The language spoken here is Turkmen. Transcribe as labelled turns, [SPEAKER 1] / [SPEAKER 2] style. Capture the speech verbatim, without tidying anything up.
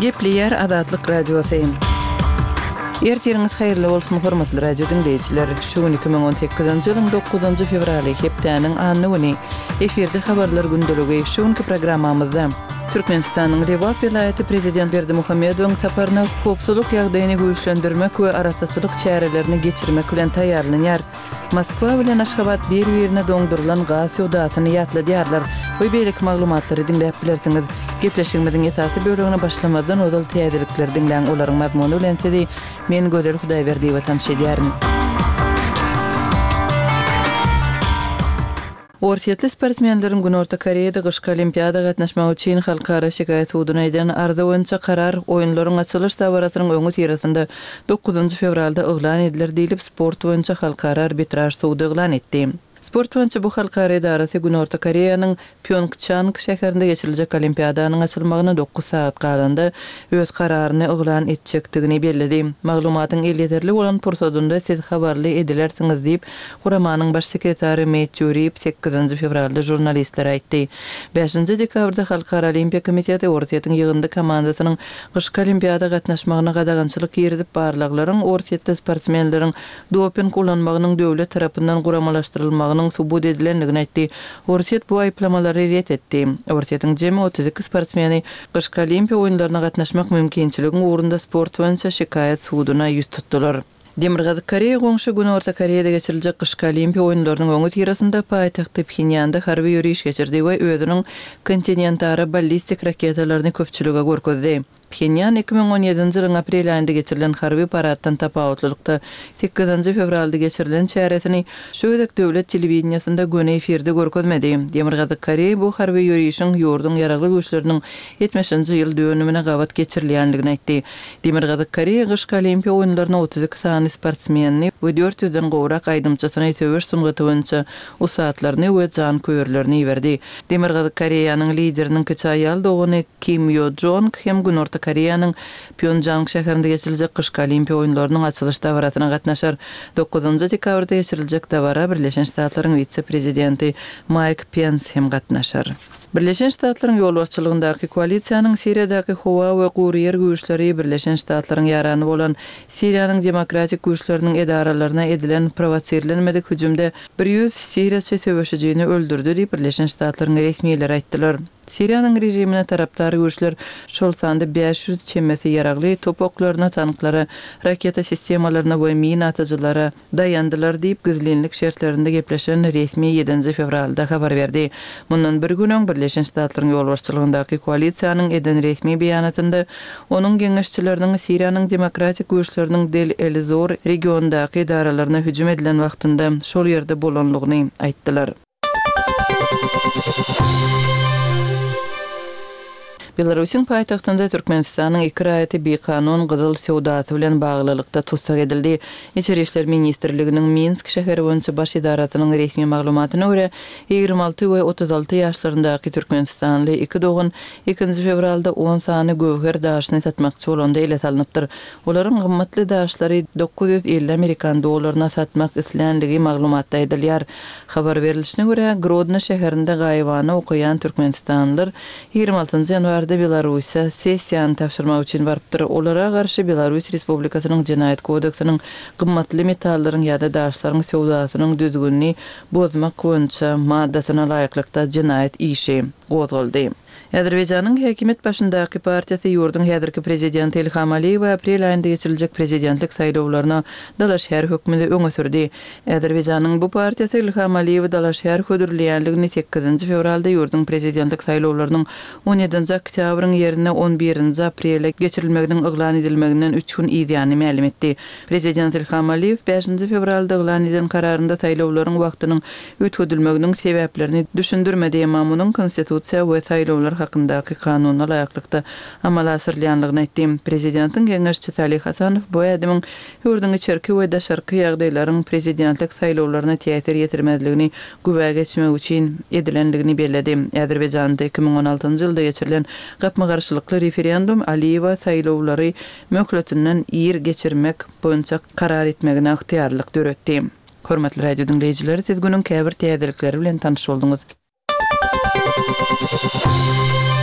[SPEAKER 1] Gepleyer Adatlyk radiosyň. Ertiriniz haýyrly bolsun hormatly radio dinleýijiler. Şu iki bin on sekizinji ýylyň dokuzynjy fevraly hepdeniň anyny efirde habarlar gündöligi şuňky programmamyzda Türkmenistanyň Rewap vilayaty prezident Berdimuhammedowyň saparyna howpsuzlyk ýagdaýyny güýçlendirmek we arasaçylyk çärelerini geçirmek bilen taýýarlanýar. Moskwa bilen Aşgabat bir ýerine doňdurulan gaz ýogdatyny ýatladyarlar. Bu beýlik maglumatlary dinläp bilersiňiz. Gepleşigimiziň esasy bölügine başlamadan odal täzelikler dinläň olaryň mazmuny bilen sizi men Gözel Hudaýberdiýew tanış edýärin. Orsiýetli sportsmenleriň Günorta Koreýada gyşky olimpiada gatnaşmak üçin halkara şikaýat suwdyna eden arza boýunça karar oýunlaryň açylış dabaratynyň öňü tirasynda dokuzynjy fevralda oglan ediler diýilip sport boýunça halkara arbitraj suwdy oglan etdi. Sport boýunça bu halkara idarasy Günorta Koreýanyň Pyeongchang şäherinde geçiriljek olimpiadanyň açylmagyna dokuz saat galanda öz kararyny oglan etjekdigini bellädi. Maglumatyň elýeterli bolan pursatynda siz habarly edilersiňiz diýip Guramanyň baş sekretary Mehmet Jurip sekizinji fevralda jurnalistlere aýtdy. beşinji dekabrda Halkara Olimpiya Komiteti Orsiýetiň ýygyndy komandasynyň gyşky olimpiada gatnaşmagyna gadagançylyk ýerdip barlaklaryň Orsiýetde sportsmenleriň doping kullanmagynyň döwlet tarapyndan guramalaşdyrylmagynyň subut edilenligini aýtdy. Orsiýet bu aýplamalary ret etdi. Orsiýetiň jemi otuz iki sportsmeni gyşky olimpiya oýunlaryna gatnaşmak mümkinçiligini uğrunda sport boýunça şikaýat suwdyna ýüz tutdular. Demirgazyk Koreýa goňşy Günorta Koreýada geçiriljek gyşky olimpiya oýunlarynyň öňü tirasynda paýtagty Pxenyanda harby ýürüýiş geçirdi we özüniň kontinentara ballistik raketalaryny köpçülüge görkezdi. Pxenyan iki bin on ýedinji ýylyň aprel aýynda geçirilen harby paraddan tapawutlykda sekizinji fevralda geçirilen çäretini şöýdek döwlet telewizionyasynda göne efirde görkezmedi. Demirgazyk Koreýa bu harby ýürüýişiň ýurdun ýaragly güýçleriniň ýetmişinji ýyl döwümine gawat geçirilýänligini aýtdy. Demirgazyk Koreýa gyşky olimpiya oýunlaryna otuz iki sany sportsmenni we dört ýüzden gowrak aýdymçysyny töwüş sungaty boýunça usatlaryny we jan köýürlerini berdi. Demirgazyk Koreýanyň lideriniň kiçi aýal dogany Kim Yo-jong hem Günorta Koreýanyň Pyeongchang şäherinde geçiriljek gyşky olimpiya oýunlarynyň açylış dabaratyna gatnaşar. dokuzynjy dekabrda geçiriljek dabara Birleşen Ştatlaryň vitse-prezidenti Mike Pence hem gatnaşar. Birleşen Ştatlaryň ýol başçylygyndaky koalisiýanyň Siriýadaky howa we gurýer güýçleri Birleşen Ştatlaryň ýarany bolan Siriýanyň demokratik güýçleriniň edaralaryna edilen provosirlenmedik hüjümde bir ýüz Siriýaçy söwüşijini öldürdi diýip Birleşen Ştatlaryň resmiýetleri aýtdylar. Siriýanyň rejimine tarapdary güýçler şol sanda beş ýüz çemmesi ýaragly top oklaryna, tanklara, raketa sistemalaryna we mina atajylara dayandylar diýip gizlenlik şertlerinde gepleşen resmi ýedinji fevralda habar berdi. Mundan bir gün öň Birleşen Ştatlaryň ýol başçylygyndaky koalisiýanyň eden resmi beýanatynda onuň geňeşçileriniň Siriýanyň demokratik güýçleriniň Del El-Zor regionundaky idaralaryna hüjüm edilen wagtynda şol ýerde bolanlygyny aýtdylar. Belarusyň paýtagtynda Türkmenistanyň iki raýaty bekanun gyzyl sowdasy bilen baglylykda tutsak edildi. İçeri işler ministrliginiň Minsk şäheri boýunça baş idarasynyň resmi maglumatyna görä ýygrimi alty we otuz alty ýaşlaryndaky Türkmenistanly iki dogan ikinji fevralda on sany gowher daşyny satmakçy bolanda ele salynıpdyr. Olaryň gymmatly daşlary dokuz ýüz elli Amerikan dollaryna satmak islenligi maglumatda edilýär. Habar berilişine görä Grodno şäherinde gaýwany okuyan Türkmenistanlylar ýygrimi altynjy ýanwarda Belarusiýa sessiýany tapşyrmak üçin barypdyr. Olara garşy Belarus Respublikasynyň Jenaýat kodeksining gymmatly metallaryň ýa-da daşlaryň sowdasynyň düzgünlüğini bozmak boýunça maddasyna laýyklykda jenaýat işi gozuldy. Azerbaýjanyň häkimet başyndaky partiýasy ýurdun häzirki prezidenti Ilham Aliýew aprel aýynda geçiriljek prezidentlik saýlawlaryna Dalaşşäher hökmünde öňe sürdi. Azerbaýjanyň bu partiýasy Ilham Aliýew Dalaşşäher hödürleýänligini sekizinji fevralda ýurdun prezidentlik saýlawlarynyň on ýedinji oktýabryň ýerine on birinji aprele geçirilmeginiň oglan edilmeginden üç gün ýygyny ma'lum etdi. Prezident Ilham Aliýew beşinji fevralda oglan edilen kararynda saýlawlaryň wagtynyň ötüdilmeginiň sebäplerini düşündirmedi, emma munyň konstitusiýa we saýlawlar hakkındaky kanunyna laýyklykda amal asyrlanlygyny aýtdy. Prezidentiň geňeşçi Salih Hasanow bu adamyň ýurdun içerki we daşarky ýagdaýlaryň prezidentlik saýlawlaryna täsir ýetirmezligini gübä geçmek üçin edilenligini bellädi. Azerbaýjanda iki bin on altynjy ýylda geçirilen gapma garşylykly referendum Aliýewa saýlawlary mökletinden ýer geçirmek boýunça karar etmegine yktyýarlyk döretdi. Hormatly radio dinleýijileri, siz günüň käbir täzelikleri bilen tanyş bolduňuz.